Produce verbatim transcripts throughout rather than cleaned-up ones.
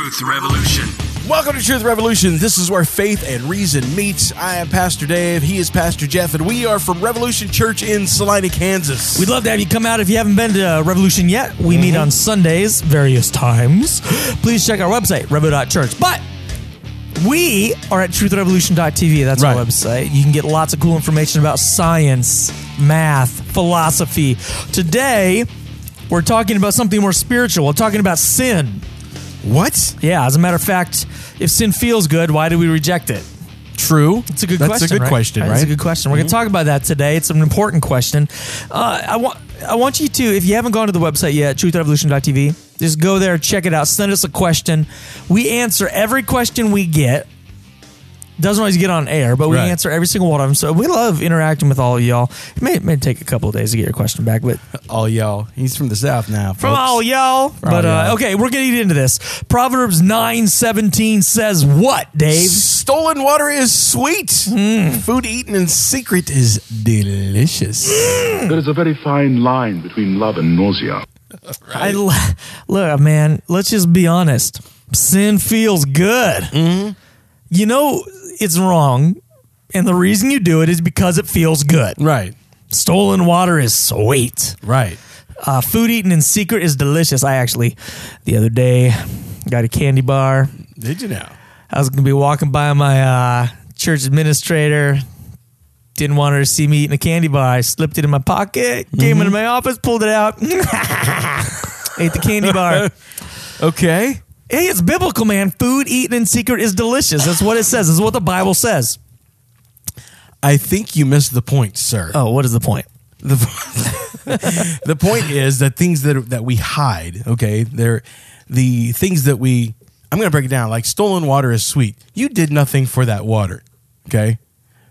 Truth Revolution. Welcome to Truth Revolution. This is where faith and reason meets. I am Pastor Dave. He is Pastor Jeff, and we are from Revolution Church in Salina, Kansas. We'd love to have you come out if you haven't been to Revolution yet. We mm-hmm. meet on Sundays, various times. Please check our website, revo dot church. But we are at truth revolution dot t v. That's right. Our website. You can get lots of cool information about science, math, philosophy. Today, we're talking about something more spiritual. We're talking about sin. What? Yeah, as a matter of fact, if sin feels good, why do we reject it? True. It's a good That's question. That's a good right? question, right? That's a good question. We're mm-hmm. going to talk about that today. It's an important question. Uh, I want I want you to, if you haven't gone to the website yet, truth revolution dot t v, just go there, check it out, send us a question. We answer every question we get. Doesn't always get on air, but we right. answer every single one of them. So we love interacting with all of y'all. It may, it may take a couple of days to get your question back, but all y'all. He's from the South now, folks. From all y'all. For but all uh, y'all. Okay, we're going to get into this. Proverbs nine seventeen says what, Dave? Stolen water is sweet. Mm. Food eaten in secret is delicious. Mm. There is a very fine line between love and nausea. Right. I, look, man, let's just be honest. Sin feels good. Mm-hmm. You know it's wrong, and the reason you do it is because it feels good. Right. Stolen water is sweet. Right. Uh, food eaten in secret is delicious. I actually, the other day, got a candy bar. Did you know? I was going to be walking by my uh, church administrator. Didn't want her to see me eating a candy bar. I slipped it in my pocket, mm-hmm. came into my office, pulled it out, ate the candy bar. Okay. Hey, it's biblical, man. Food eaten in secret is delicious. That's what it says. This is what the Bible says. I think you missed the point, sir. Oh, what is the point? The, the point is that things that that we hide, okay, they're the things that we, I'm going to break it down, like stolen water is sweet. You did nothing for that water, okay?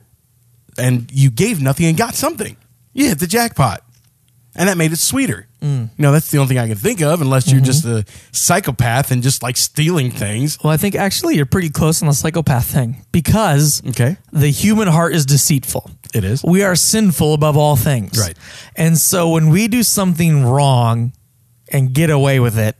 And you gave nothing and got something. You hit the jackpot. And that made it sweeter. Mm. You know, that's the only thing I can think of, unless you're mm-hmm. just a psychopath and just like stealing things. Well, I think actually you're pretty close on the psychopath thing because okay. the human heart is deceitful. It is. We are sinful above all things. Right. And so when we do something wrong and get away with it,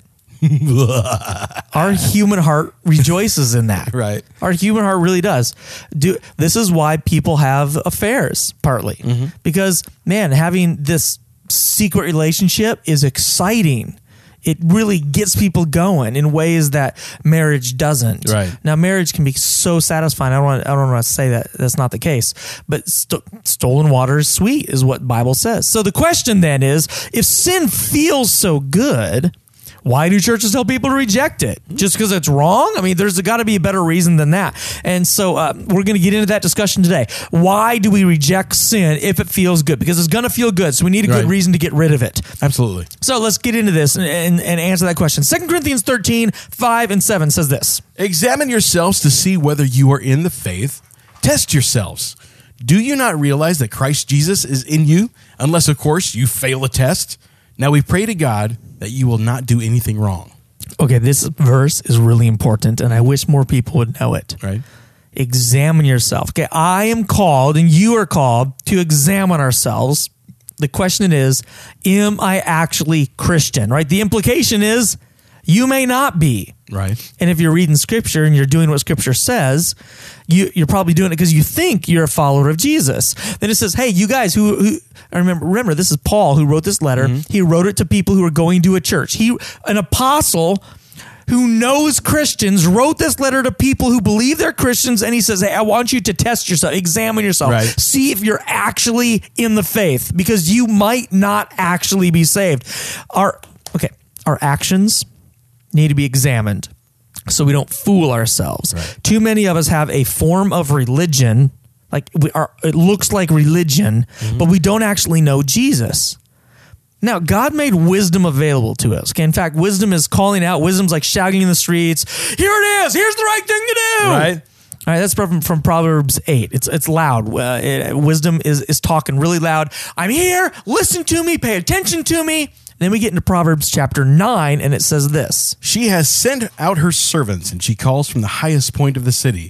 our human heart rejoices in that. Right. Our human heart really does. Do This is why people have affairs, partly. Mm-hmm. Because, man, having this secret relationship is exciting. It really gets people going in ways that marriage doesn't. Right. Now, marriage can be so satisfying. I don't want, I don't want to say that that's not the case. But st- stolen water is sweet, is what the Bible says. So the question then is, if sin feels so good, why do churches tell people to reject it? Just because it's wrong? I mean, there's got to be a better reason than that. And so uh, we're going to get into that discussion today. Why do we reject sin if it feels good? Because it's going to feel good, so we need a good right. reason to get rid of it. Absolutely. So let's get into this and, and, and answer that question. Second Corinthians thirteen, five and seven says this. Examine yourselves to see whether you are in the faith. Test yourselves. Do you not realize that Christ Jesus is in you? Unless, of course, you fail a test. Now we pray to God that you will not do anything wrong. Okay, this verse is really important, and I wish more people would know it. Right. Examine yourself. Okay, I am called, and you are called to examine ourselves. The question is, am I actually Christian? Right? The implication is, you may not be. Right. And if you're reading Scripture and you're doing what Scripture says, you, you're probably doing it because you think you're a follower of Jesus. Then it says, hey, you guys who, who I remember, remember, this is Paul who wrote this letter. Mm-hmm. He wrote it to people who are going to a church. He, an apostle who knows Christians, wrote this letter to people who believe they're Christians, and he says, hey, I want you to test yourself, examine yourself, right. see if you're actually in the faith, because you might not actually be saved. Our, okay, our actions need to be examined so we don't fool ourselves. Right. Too many of us have a form of religion, like we are, it looks like religion, mm-hmm. but we don't actually know Jesus. Now, God made wisdom available to us. Okay, in fact, wisdom is calling out. Wisdom's like shouting in the streets, here it is, here's the right thing to do. Right. All right, that's from, from Proverbs eight. It's it's loud. Uh, it, wisdom is, is talking really loud. I'm here, listen to me, pay attention to me. Then we get into Proverbs chapter nine, and it says this. She has sent out her servants, and she calls from the highest point of the city.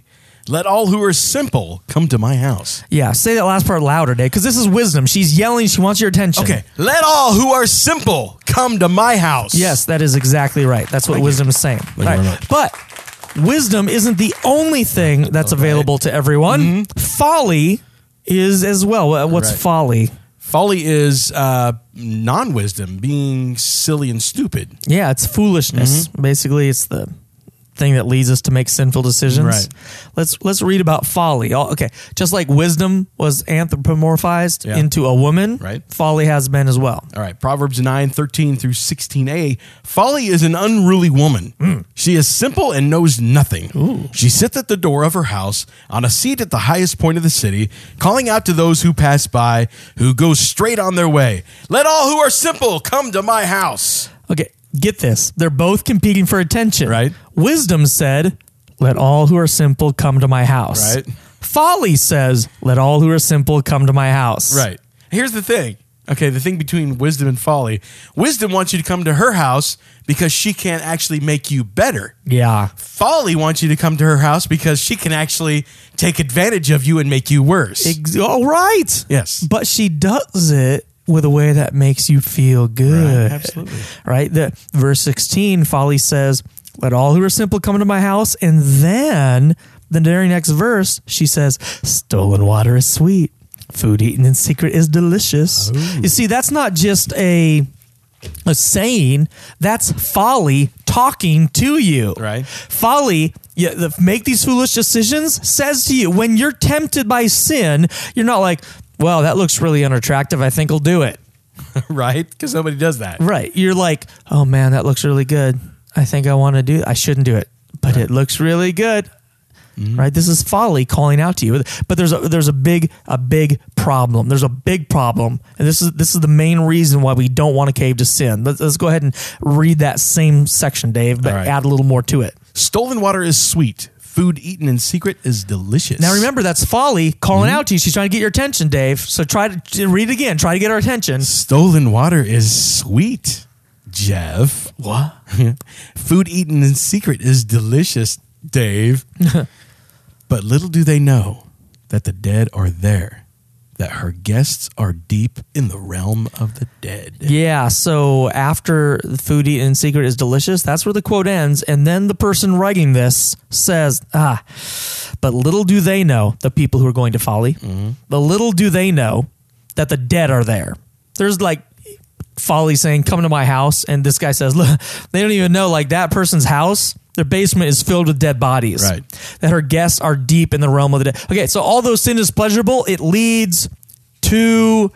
Let all who are simple come to my house. Yeah, say that last part louder, Dave, because this is wisdom. She's yelling. She wants your attention. Okay. Let all who are simple come to my house. Yes, that is exactly right. That's what Thank wisdom you. is saying. you Right. very much. But wisdom isn't the only thing that's Okay. available to everyone. Mm-hmm. Folly is as well. Wha- What's Right. folly? Folly is uh, non-wisdom, being silly and stupid. Yeah, it's foolishness. Mm-hmm. Basically, it's the thing that leads us to make sinful decisions. Right. Let's let's read about folly. Oh, okay, just like wisdom was anthropomorphized Yeah. into a woman, Right. folly has been as well. All right, Proverbs nine, thirteen through sixteen a. Folly is an unruly woman. Mm. She is simple and knows nothing. She sits at the door of her house on a seat at the highest point of the city, calling out to those who pass by, who go straight on their way. Let all who are simple come to my house. Okay, get this. They're both competing for attention. Right. Wisdom said, let all who are simple come to my house. Right. Folly says, let all who are simple come to my house. Right. Here's the thing. Okay, the thing between wisdom and folly. Wisdom wants you to come to her house because she can't actually make you better. Yeah. Folly wants you to come to her house because she can actually take advantage of you and make you worse. Ex- all right. Yes. But she does it with a way that makes you feel good. Right, absolutely. Right? The verse sixteen, folly says, let all who are simple come to my house. And then the very next verse, she says, stolen water is sweet. Food eaten in secret is delicious. Oh. You see, that's not just a a saying, that's folly talking to you. Right. Folly, yeah, the, make these foolish decisions, says to you, when you're tempted by sin, you're not like, well, that looks really unattractive. I think I'll do it. Right? Because somebody does that. Right. You're like, oh man, that looks really good. I think I want to do it. I shouldn't do it, but it looks really good. Mm-hmm. Right? This is folly calling out to you. But there's a there's a big a big problem. There's a big problem, and this is this is the main reason why we don't want to cave to sin. Let's, let's go ahead and read that same section, Dave, but All right. add a little more to it. Stolen water is sweet. Food eaten in secret is delicious. Now remember, that's folly calling Mm-hmm. out to you. She's trying to get your attention, Dave. So try to read it again. Try to get our attention. Stolen water is sweet, Jeff. What? Food eaten in secret is delicious, Dave. But little do they know that the dead are there, that her guests are deep in the realm of the dead. Yeah, so after the food eaten in secret is delicious, that's where the quote ends. And then the person writing this says, ah, but little do they know, the people who are going to folly, Mm-hmm. but little do they know that the dead are there. There's like folly saying, come to my house. And this guy says, look, they don't even know, like that person's house, their basement is filled with dead bodies. Right. That her guests are deep in the realm of the dead. Okay, so although sin is pleasurable, it leads to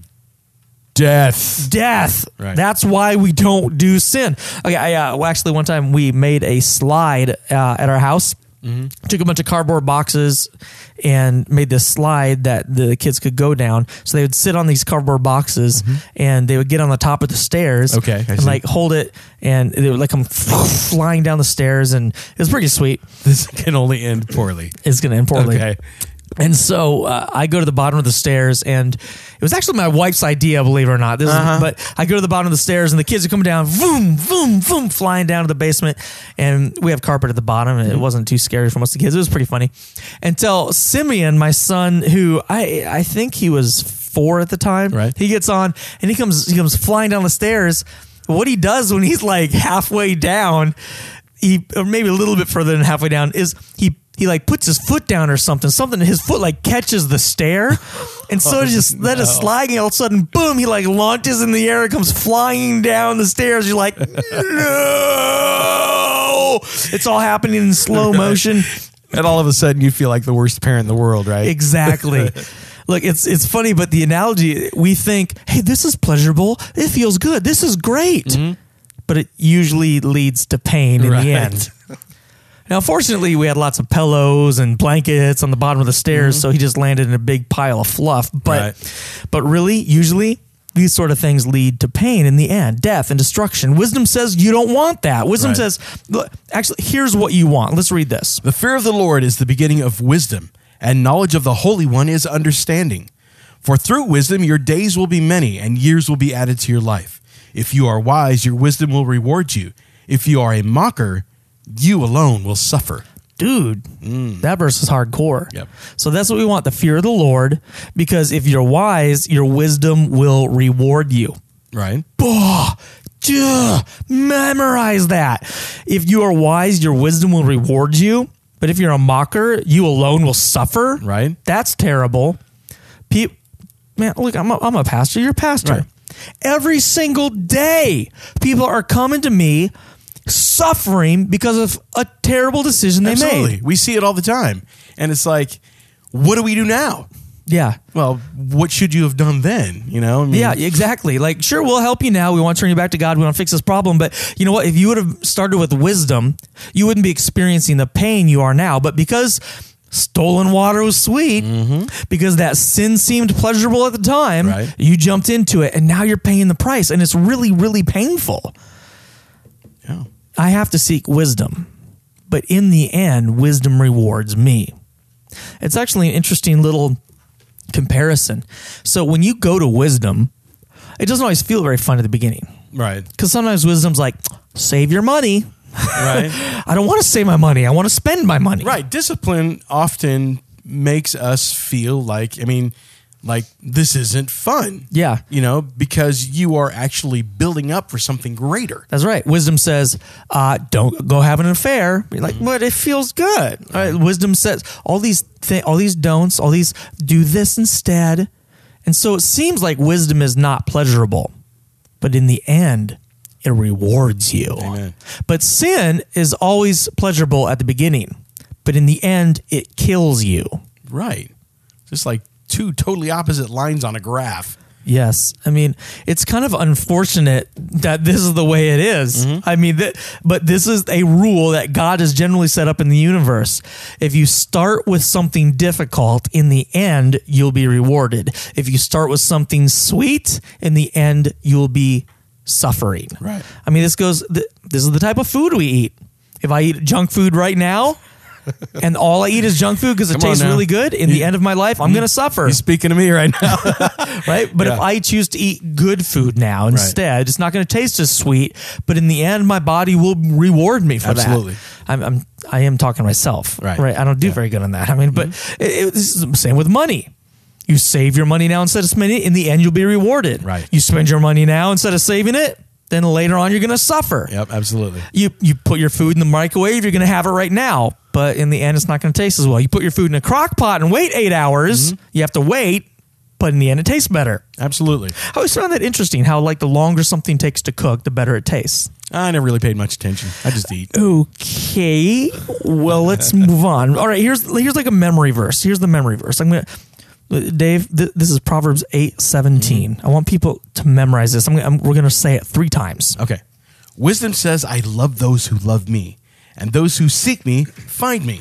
Death. death. Right. That's why we don't do sin. Okay, I, uh, well, actually, one time we made a slide uh, at our house. Mm-hmm. Took a bunch of cardboard boxes and made this slide that the kids could go down. So they would sit on these cardboard boxes and they would get on the top of the stairs. Mm-hmm. Okay, I and see. like hold it, and they would like come flying down the stairs, and it was pretty sweet. This can only end poorly. It's going to end poorly. Okay. And so uh, I go to the bottom of the stairs, and it was actually my wife's idea, believe it or not. This Uh-huh. is, but I go to the bottom of the stairs, and the kids are coming down, boom, boom, boom, flying down to the basement. And we have carpet at the bottom, and it wasn't too scary for most of the kids. It was pretty funny. Until Simeon, my son, who I I think he was four at the time, Right. he gets on, and he comes he comes flying down the stairs. What he does when he's like halfway down, he or maybe a little bit further than halfway down, is he he like puts his foot down or something. Something his foot like catches the stair, and so Oh, it just let it no. slide. And all of a sudden, boom! He like launches in the air, and comes flying down the stairs. You're like, no! It's all happening in slow motion. And all of a sudden, you feel like the worst parent in the world, right? Exactly. Look, it's it's funny, but the analogy, we think, hey, this is pleasurable. It feels good. This is great. But it usually leads to pain in Right. the end. Now, fortunately, we had lots of pillows and blankets on the bottom of the stairs, so he just landed in a big pile of fluff. But, Right. but really, usually, these sort of things lead to pain in the end, death and destruction. Wisdom says you don't want that. Wisdom Right. says, look, actually, here's what you want. Let's read this. The fear of the Lord is the beginning of wisdom, and knowledge of the Holy One is understanding. For through wisdom your days will be many, and years will be added to your life. If you are wise, your wisdom will reward you. If you are a mocker, you alone will suffer. dude, that verse is hardcore. Yep. So that's what we want, the fear of the Lord, because if you're wise, your wisdom will reward you. Right. Oh, duh, memorize that. If you are wise, your wisdom will reward you. But if you're a mocker, you alone will suffer. Right. That's terrible. Pe- Man, look, I'm a, I'm a pastor. You're a pastor. Right. Every single day, people are coming to me suffering because of a terrible decision they Absolutely. made. We see it all the time. And it's like, what do we do now? Yeah. Well, what should you have done then? You know? I mean, Yeah, exactly. Like, sure, we'll help you now. We want to turn you back to God. We want to fix this problem. But you know what? If you would have started with wisdom, you wouldn't be experiencing the pain you are now. But because stolen water was sweet, Mm-hmm. because that sin seemed pleasurable at the time, Right. you jumped into it, and now you're paying the price. And it's really, really painful. Yeah. I have to seek wisdom. But in the end, wisdom rewards me. It's actually an interesting little comparison. So when you go to wisdom, it doesn't always feel very fun at the beginning, Right. because sometimes wisdom's like, save your money. Right. I don't want to save my money. I want to spend my money. Right. Discipline often makes us feel like, I mean, like this isn't fun. Yeah. You know, because you are actually building up for something greater. That's right. Wisdom says, uh, don't go have an affair. You're like, but it feels good. All right. Wisdom says all these th- all these don'ts, all these do this instead. And so it seems like wisdom is not pleasurable, but in the end, it rewards you. Amen. But sin is always pleasurable at the beginning, but in the end, it kills you. Right. Just like two totally opposite lines on a graph. Yes. I mean, it's kind of unfortunate that this is the way it is. Mm-hmm. I mean, that, but this is a rule that God has generally set up in the universe. If you start with something difficult, in the end, you'll be rewarded. If you start with something sweet, in the end, you'll be suffering. Right. I mean, this goes, th- this is the type of food we eat. If I eat junk food right now, and all I eat is junk food because it Come on tastes now. really good, in the end of my life, I'm going to suffer. You're speaking to me right now. Right? But if Yeah. I choose to eat good food now instead, it's not going to taste as sweet, but in the end, my body will reward me for Absolutely. that. I'm, I'm, I am talking to myself. Right. Right. I don't do Yeah. very good on that. I mean, but it, it, this is the same with money. You save your money now instead of spending it. In the end, you'll be rewarded. Right. You spend your money now instead of saving it, then later on, you're going to suffer. Yep, absolutely. You you put your food in the microwave, you're going to have it right now, but in the end, it's not going to taste as well. You put your food in a crock pot and wait eight hours, you have to wait, but in the end, it tastes better. Absolutely. I always found that interesting, how like the longer something takes to cook, the better it tastes. I never really paid much attention. I just eat. Okay, well, let's move on. All right, here's here's like a memory verse. Here's the memory verse. I'm going to... Dave, th- this is Proverbs eight seventeen. I want people to memorize this. I'm gonna, I'm, we're going to say it three times. Okay. Wisdom says, I love those who love me, and those who seek me find me.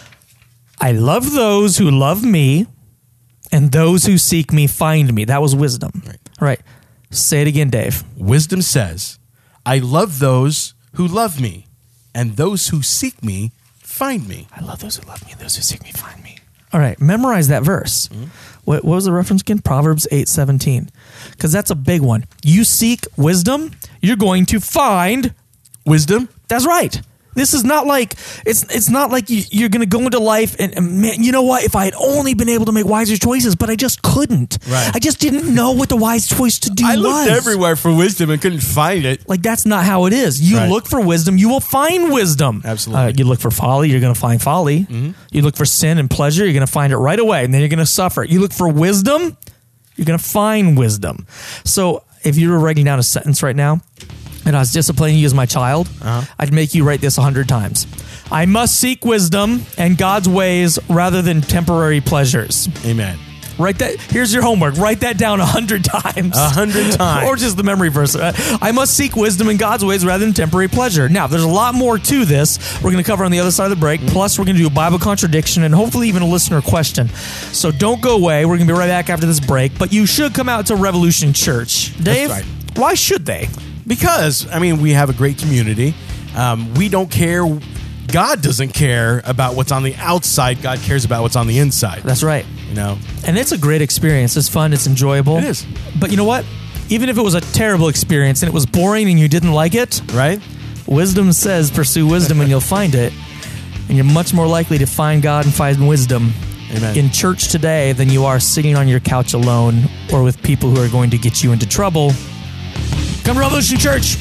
I love those who love me, and those who seek me find me. That was wisdom. Right. All right. Say it again, Dave. Wisdom says, I love those who love me, and those who seek me find me. I love those who love me, and those who seek me find me. All right, memorize that verse. Mm-hmm. What, what was the reference again? Proverbs eight seventeen. Because that's a big one. You seek wisdom, you're going to find Wisdom? That's right. This is not like it's it's not like you, you're going to go into life and, and man, you know what? If I had only been able to make wiser choices, but I just couldn't. Right. I just didn't know what the wise choice to do I was. looked everywhere for wisdom and couldn't find it. Like, that's not how it is. You Right. look for wisdom, you will find wisdom. Absolutely. Uh, you look for folly, you're going to find folly. Mm-hmm. You look for sin and pleasure, you're going to find it right away, and then you're going to suffer. You look for wisdom, you're going to find wisdom. So if you were writing down a sentence right now, and I was disciplining you as my child, uh-huh. I'd make you write this a hundred times. I must seek wisdom and God's ways rather than temporary pleasures. Amen. Write that. Here's your homework. Write that down a hundred times. A hundred times. Or just the memory verse. I must seek wisdom in God's ways rather than temporary pleasure. Now, there's a lot more to this we're going to cover on the other side of the break. Plus, we're going to do a Bible contradiction and hopefully even a listener question. So don't go away. We're going to be right back after this break. But you should come out to Revolution Church. Dave, That's right. Why should they? Because, I mean, we have a great community. Um, we don't care. God doesn't care about what's on the outside. God cares about what's on the inside. That's right. You know? And it's a great experience. It's fun. It's enjoyable. It is. But you know what? Even if it was a terrible experience and it was boring and you didn't like it, Right? wisdom says pursue wisdom and you'll find it. And you're much more likely to find God and find wisdom Amen. in church today than you are sitting on your couch alone or with people who are going to get you into trouble. Come to Revolution Church.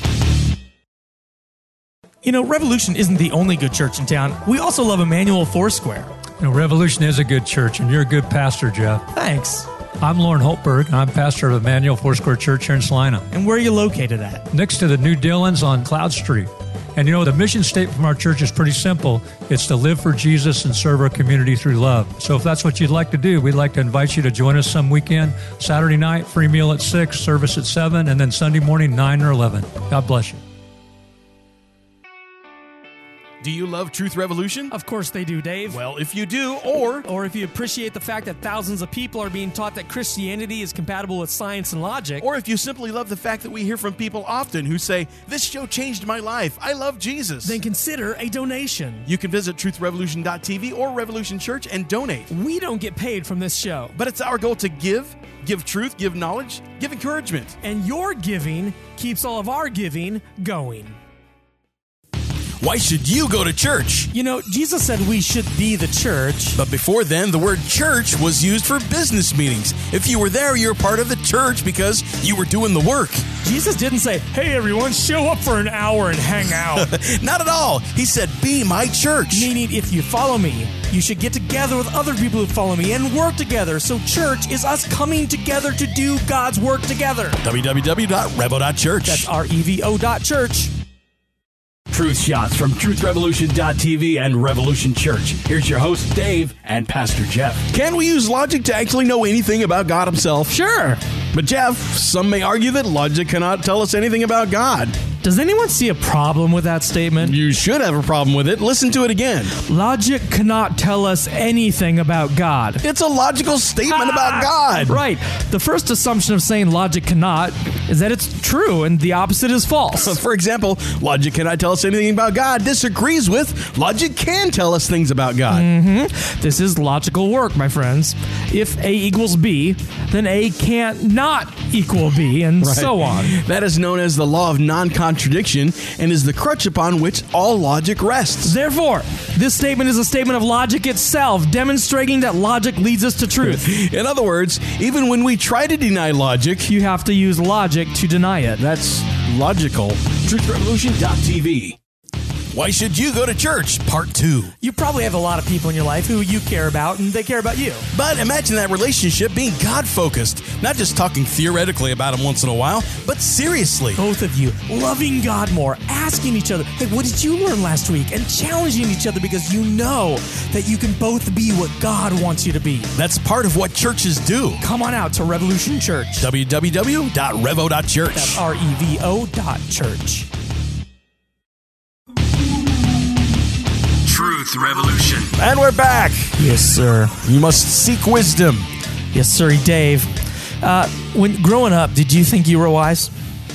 You know, Revolution isn't the only good church in town. We also love Emmanuel Foursquare. You know, Revolution is a good church, and you're a good pastor, Jeff. Thanks. I'm Lauren Holtberg, and I'm pastor of Emmanuel Foursquare Church here in Salina. And where are you located at? Next to the New Dillons on Cloud Street. And you know, the mission statement from our church is pretty simple. It's to live for Jesus and serve our community through love. So if that's what you'd like to do, we'd like to invite you to join us some weekend. Saturday night, free meal at six, service at seven, and then Sunday morning, nine or eleven. God bless you. Do you love Truth Revolution? Of course they do, Dave. Well, if you do, or Or if you appreciate the fact that thousands of people are being taught that Christianity is compatible with science and logic. or if you simply love the fact that we hear from people often who say, this show changed my life, I love Jesus, then consider a donation. you can visit truth revolution dot t v or Revolution Church and donate. We don't get paid from this show. But it's our goal to give, give truth, give knowledge, give encouragement. And your giving keeps all of our giving going. Why should you go to church? You know, Jesus said we should be the church. But before then, the word church was used for business meetings. If you were there, you were part of the church because you were doing the work. Jesus didn't say, hey, everyone, show up for an hour and hang out. Not at all. He said, be my church. Meaning, if you follow me, you should get together with other people who follow me and work together. So church is us coming together to do God's work together. w w w dot revo dot church. That's R E V O dot church. Truth Shots from truth revolution dot t v and Revolution Church. Here's your host, Dave, and Pastor Jeff. Can we use logic to actually know anything about God himself? Sure. But Jeff, some may argue that logic cannot tell us anything about God. Does anyone see a problem with that statement? You should have a problem with it. Listen to it again. Logic cannot tell us anything about God. It's a logical statement about God. Right. The first assumption of saying logic cannot is that it's true and the opposite is false. For example, logic cannot tell us anything about God disagrees with logic can tell us things about God. Mm-hmm. This is logical work, my friends. If A equals B, then A can't not equal B, and Right. so on. That is known as the law of non-contradiction and is the crutch upon which all logic rests. Therefore, this statement is a statement of logic itself, demonstrating that logic leads us to truth. In other words, even when we try to deny logic, You have to use logic to deny it. that's logical. truth revolution dot t v. Why should you go to church? Part two. You probably have a lot of people in your life who you care about, and they care about you. But imagine that relationship being God-focused, not just talking theoretically about him once in a while, but seriously. Both of you loving God more, asking each other, hey, what did you learn last week? And challenging each other because you know that you can both be what God wants you to be. That's part of what churches do. Come on out to Revolution Church. w w w dot revo dot church. That's R E V O dot church. Truth Revolution. And we're back. Yes, sir. You must seek wisdom. Yes, sir, Dave. Uh, when growing up, did you think you were wise?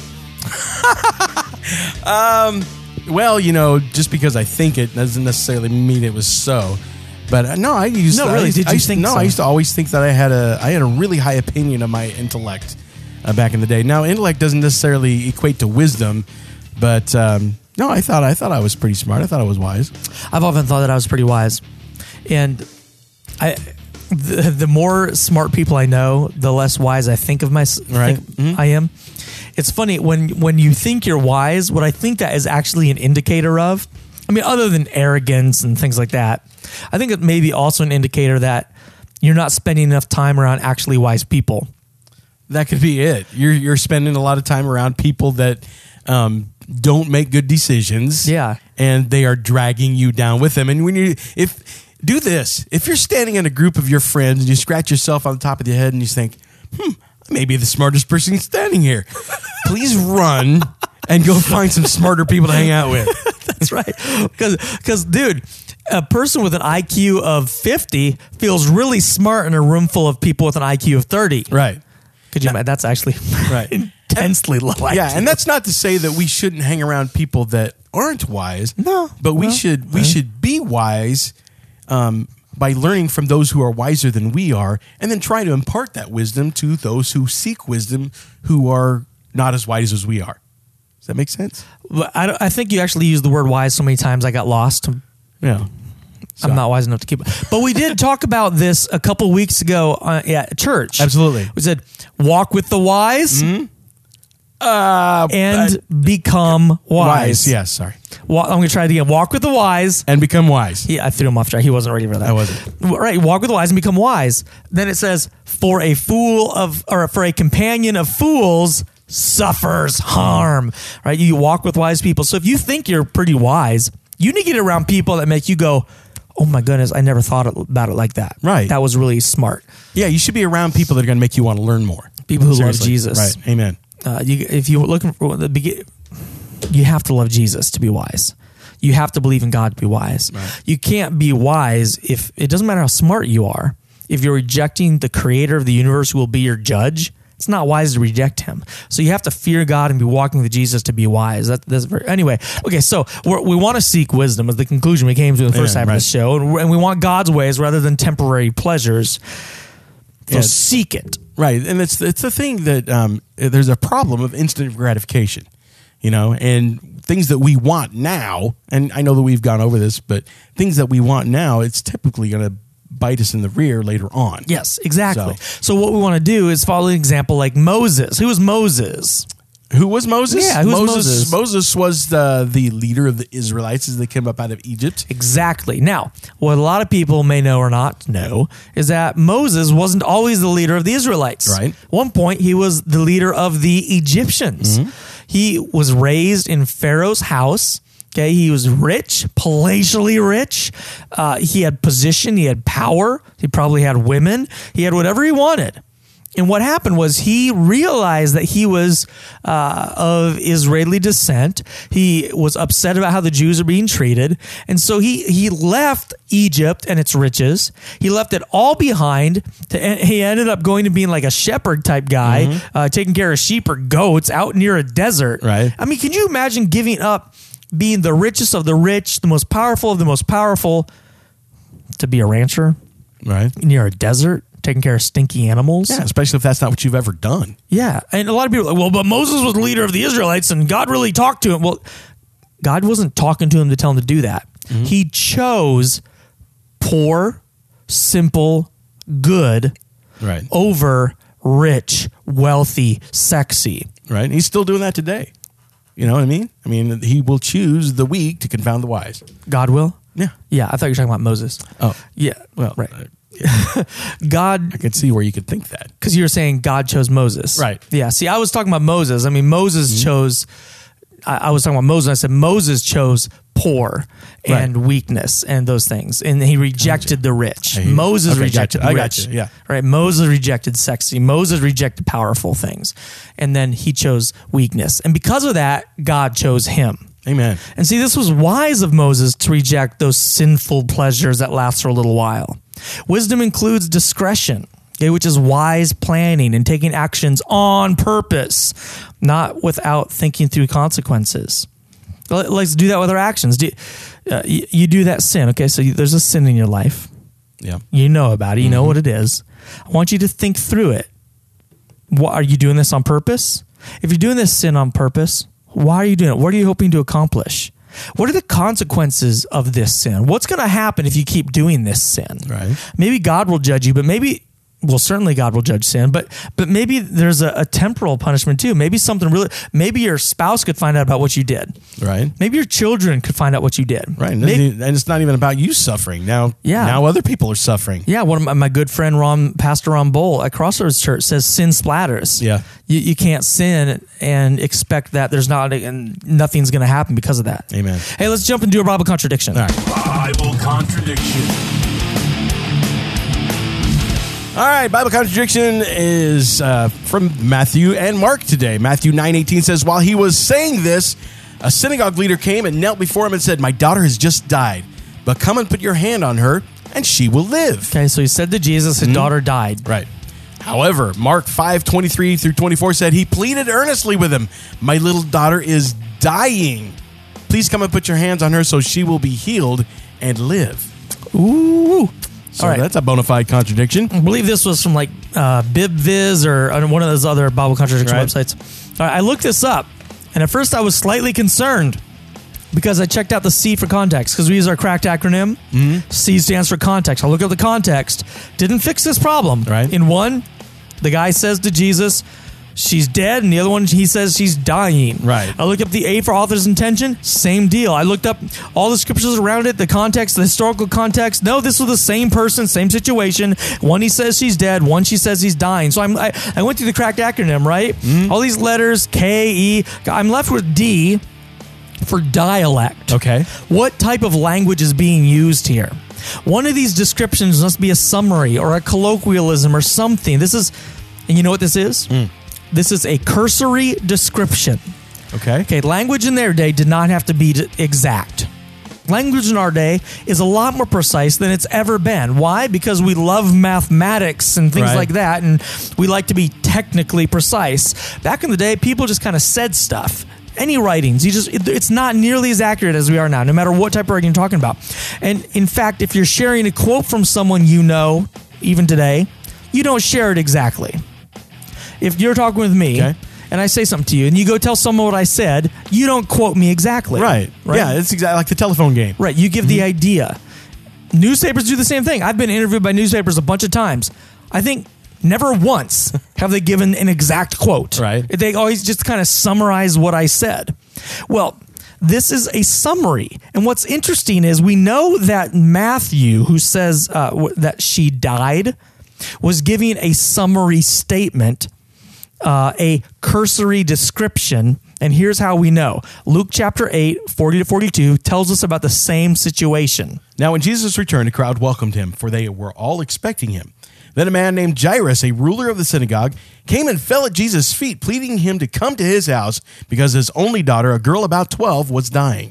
um, well, you know, just because I think it doesn't necessarily mean it was so. But uh, no, I used No, to, really, I used, did you I used, think no, so? I used to always think that I had a I had a really high opinion of my intellect uh, back in the day. Now, intellect doesn't necessarily equate to wisdom, but um, no, I thought I thought I was pretty smart. I thought I was wise. I've often thought that I was pretty wise, and I, the, the more smart people I know, the less wise I think of myself. Right. I am. It's funny when when you think you're wise. What I think that is actually an indicator of. I mean, other than arrogance and things like that, I think it may be also an indicator that you're not spending enough time around actually wise people. That could be it. You're you're spending a lot of time around people that um, don't make good decisions. Yeah. And they are dragging you down with them. And when you if do this, if you're standing in a group of your friends and you scratch yourself on the top of your head and you think, hmm, maybe the smartest person standing here. Please run and go find some smarter people to hang out with. That's right. Because, because, dude, a person with an I Q of fifty feels really smart in a room full of people with an I Q of thirty. Right. Could you imagine? That's actually Right. intensely low I Q. Yeah, and that's not to say that we shouldn't hang around people that aren't wise. No, but we no. should we should be wise um, by learning from those who are wiser than we are, and then try to impart that wisdom to those who seek wisdom, who are not as wise as we are. Does that make sense? But I, don't- I think you actually used the word wise so many times I got lost. Yeah. I'm not wise enough to keep it. But we did talk about this a couple weeks ago uh, at church. Absolutely. We said, walk with the wise Mm-hmm. Uh, and become wise. wise. Yes, sorry. Wa- I'm going to try it again. Walk with the wise. And become wise. Yeah, I threw him off track. He wasn't ready for that. I wasn't. Right, walk with the wise and become wise. Then it says, for a fool of, or for a companion of fools suffers harm. Right, you walk with wise people. So if you think you're pretty wise, you need to get around people that make you go, oh my goodness, I never thought about it like that. Right. That was really smart. Yeah, you should be around people that are going to make you want to learn more. People who Seriously. love Jesus. Right. Amen. Uh, you, if you're looking for the begin, you have to love Jesus to be wise. You have to believe in God to be wise. Right. You can't be wise if it doesn't matter how smart you are. If you're rejecting the creator of the universe who will be your judge, it's not wise to reject him. So you have to fear God and be walking with Jesus to be wise. That, that's very, anyway. Okay, so we're, we want to seek wisdom is the conclusion we came to in the first Yeah, half right. of the show, and, and we want God's ways rather than temporary pleasures. So Yeah. seek it. Right, and it's it's the thing that um, there's a problem of instant gratification, you know, and things that we want now. And I know that we've gone over this, but things that we want now, it's typically going to bite us in the rear later on. Yes, exactly. So- So, what we want to do is follow an example like Moses. Who was Moses? Who was Moses? Yeah, who was Moses? Moses? Moses was the the leader of the Israelites as they came up out of Egypt. Exactly. Now, what a lot of people may know or not know is that Moses wasn't always the leader of the Israelites. Right. At one point, he was the leader of the Egyptians. Mm-hmm. He was raised in Pharaoh's house. Okay, he was rich, palatially rich. Uh, he had position. He had power. He probably had women. He had whatever he wanted. And what happened was he realized that he was uh, of Israeli descent. He was upset about how the Jews are being treated. And so he, he left Egypt and its riches. He left it all behind. To, and he ended up going to being like a shepherd type guy, Mm-hmm. uh, taking care of sheep or goats out near a desert. Right. I mean, can you imagine giving up being the richest of the rich, the most powerful of the most powerful, to be a rancher Right. near a desert? Taking care of stinky animals. Yeah, especially if that's not what you've ever done. Yeah. And a lot of people are like, well, but Moses was the leader of the Israelites and God really talked to him. Well, God wasn't talking to him to tell him to do that. Mm-hmm. He chose poor, simple, good Right. over rich, wealthy, sexy. Right. And he's still doing that today. You know what I mean? I mean, he will choose the weak to confound the wise. God will? Yeah. Yeah. I thought you were talking about Moses. Oh, Yeah. well, right. uh, God, I could see where you could think that. because you were saying God chose Moses. Right. Yeah. See, I was talking about Moses. I mean, Moses Mm-hmm. chose, I, I was talking about Moses. And I said Moses chose poor and Right. weakness and those things. And he rejected the rich. I hear you. Moses Okay, rejected gotcha. the I rich. gotcha. Yeah. Right. Moses rejected sexy. Moses rejected powerful things. And then he chose weakness. And because of that, God chose him. Amen. And see, this was wise of Moses to reject those sinful pleasures that last for a little while. Wisdom includes discretion, okay, which is wise planning and taking actions on purpose, not without thinking through consequences. Let- Let's do that with our actions. Do, uh, you, you do that sin, okay? So you, there's a sin in your life. Yeah. You know about it. You know what it is. I want you to think through it. What, are you doing this on purpose? If you're doing this sin on purpose, why are you doing it? What are you hoping to accomplish? What are the consequences of this sin? What's going to happen if you keep doing this sin? Right. Maybe God will judge you, but maybe, well, certainly God will judge sin, but but maybe there's a, a temporal punishment too. Maybe something really, maybe your spouse could find out about what you did. Right. Maybe your children could find out what you did. Right. And, Maybe, and it's not even about you suffering. Now, Yeah. now other people are suffering. Yeah, one of my, my good friend Ron, Pastor Ron Bowl at Crossroads Church says sin splatters. Yeah. you, you can't sin and expect that there's not and nothing's going to happen because of that. Amen. Hey, let's jump into a Bible contradiction. All right. Bible contradiction. All right, Bible contradiction is uh, from Matthew and Mark today. Matthew nine eighteen says, while he was saying this, a synagogue leader came and knelt before him and said, my daughter has just died, but come and put your hand on her, and she will live. Okay, so he said to Jesus, his daughter died. Right. However, Mark five twenty-three through twenty-four said, he pleaded earnestly with him, my little daughter is dying. Please come and put your hands on her so she will be healed and live. Ooh. So All right. that's a bona fide contradiction. I believe this was from like uh, BibViz or uh, one of those other Bible contradiction Right. websites. All right, I looked this up, and at first I was slightly concerned. Because I checked out the C for context, because we use our cracked acronym. Mm-hmm. C stands for context. I look up the context. Didn't fix this problem. Right. In one, the guy says to Jesus, she's dead, and the other one, he says she's dying. Right. I looked up the A for author's intention, same deal. I looked up all the scriptures around it, the context, the historical context. No, this was the same person, same situation. One he says she's dead, one she says he's dying. So I'm, I, I went through the cracked acronym, right? Mm-hmm. All these letters, K, E. I'm left with D for dialect. Okay. What type of language is being used here? One of these descriptions must be a summary or a colloquialism or something. This is, and you know what this is? Mm. This is a cursory description. Okay. Okay, language in their day did not have to be exact. Language in our day is a lot more precise than it's ever been. Why? Because we love mathematics and things Right. like that, and we like to be technically precise. Back in the day, people just kind of said stuff. Any writings, you just it, it's not nearly as accurate as we are now, no matter what type of writing you're talking about. And in fact, if you're sharing a quote from someone you know, even today, you don't share it exactly. If you're talking with me Okay. and I say something to you and you go tell someone what I said, you don't quote me exactly. Right. Right. Yeah, it's exactly like the telephone game. Right. You give the idea. Newspapers do the same thing. I've been interviewed by newspapers a bunch of times. I think never once have they given an exact quote. Right. They always just kind of summarize what I said. Well, this is a summary. And what's interesting is we know that Matthew, who says uh, w- that she died, was giving a summary statement, uh, a cursory description. And here's how we know. Luke chapter eight, forty to forty-two tells us about the same situation. Now, when Jesus returned, a crowd welcomed him, for they were all expecting him. Then a man named Jairus, a ruler of the synagogue, came and fell at Jesus' feet, pleading him to come to his house because his only daughter, a girl about twelve, was dying.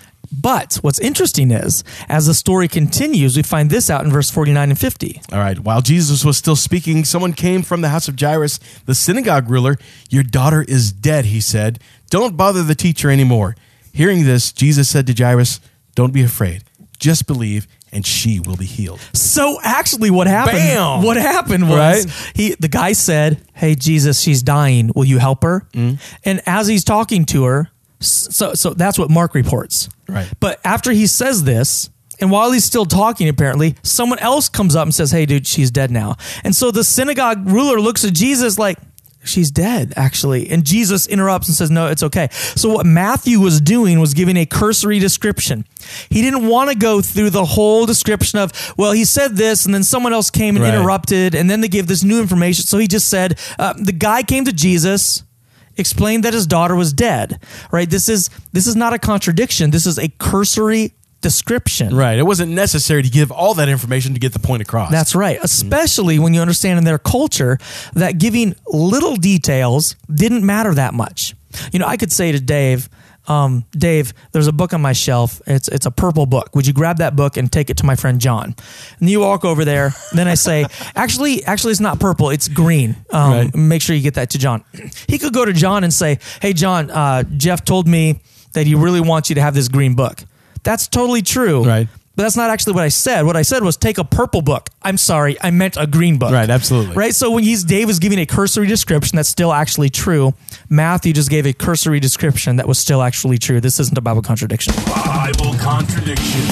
But what's interesting is, as the story continues, we find this out in verse forty-nine and fifty. All right. While Jesus was still speaking, someone came from the house of Jairus, the synagogue ruler. Your daughter is dead, he said. Don't bother the teacher anymore. Hearing this, Jesus said to Jairus, don't be afraid. Just believe, and she will be healed. So actually what happened, Bam! what happened was Right? he, the guy said, hey, Jesus, she's dying. Will you help her? Mm. And as he's talking to her, so, so that's what Mark reports. Right. But after he says this, and while he's still talking, apparently, someone else comes up and says, hey, dude, she's dead now. And so the synagogue ruler looks at Jesus like, she's dead, actually. And Jesus interrupts and says, no, it's okay. So what Matthew was doing was giving a cursory description. He didn't want to go through the whole description of, well, he said this, and then someone else came and Right. interrupted, and then they gave this new information. So he just said, uh, the guy came to Jesus, explained that his daughter was dead, right? This is this is not a contradiction. This is a cursory description. Right. It wasn't necessary to give all that information to get the point across. That's right. Especially when you understand in their culture that giving little details didn't matter that much. You know, I could say to Dave, um, Dave, there's a book on my shelf. It's it's a purple book. Would you grab that book and take it to my friend John? And you walk over there. Then I say, actually, actually, it's not purple. It's green. Um, Right. Make sure you get that to John. He could go to John and say, hey, John, uh, Jeff told me that he really wants you to have this green book. That's totally true. Right. But that's not actually what I said. What I said was take a purple book. I'm sorry, I meant a green book. Right, absolutely. Right? So when he's Dave was giving a cursory description that's still actually true, Matthew just gave a cursory description that was still actually true. This isn't a Bible contradiction. Bible contradiction.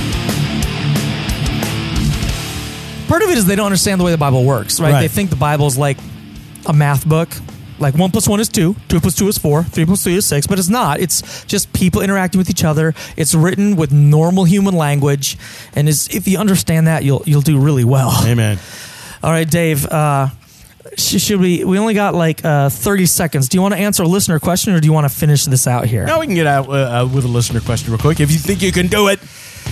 Part of it is they don't understand the way the Bible works, right? Right. They think the Bible is like a math book. Like one plus one is two, two plus two is four, three plus three is six, but it's not. It's just people interacting with each other. It's written with normal human language, and is, if you understand that, you'll you'll do really well. Amen. All right, Dave. Uh, sh- should we? We only got like uh, thirty seconds. Do you want to answer a listener question, or do you want to finish this out here? Now we can get out uh, uh, with a listener question real quick. If you think you can do it.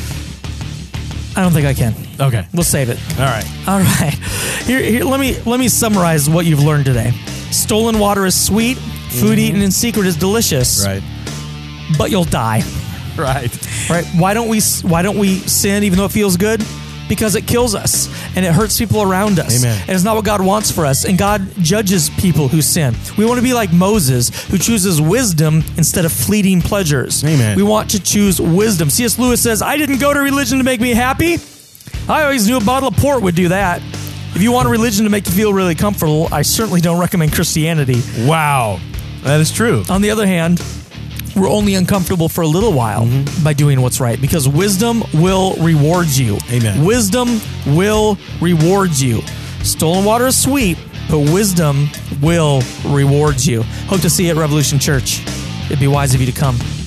I don't think I can. Okay. We'll save it. All right. All right. Here, here. Let me let me summarize what you've learned today. Stolen water is sweet. Food eaten in secret is delicious. Right. But you'll die. Right. Right? Why don't we? Why don't we sin even though it feels good? Because it kills us and it hurts people around us. Amen. And it's not what God wants for us. And God judges people who sin. We want to be like Moses, who chooses wisdom instead of fleeting pleasures. Amen. We want to choose wisdom. C S Lewis says, I didn't go to religion to make me happy. I always knew a bottle of port would do that. If you want a religion to make you feel really comfortable, I certainly don't recommend Christianity. Wow. That is true. On the other hand, we're only uncomfortable for a little while Mm-hmm. by doing what's right, because wisdom will reward you. Amen. Wisdom will reward you. Stolen water is sweet, but wisdom will reward you. Hope to see you at Revolution Church. It'd be wise of you to come.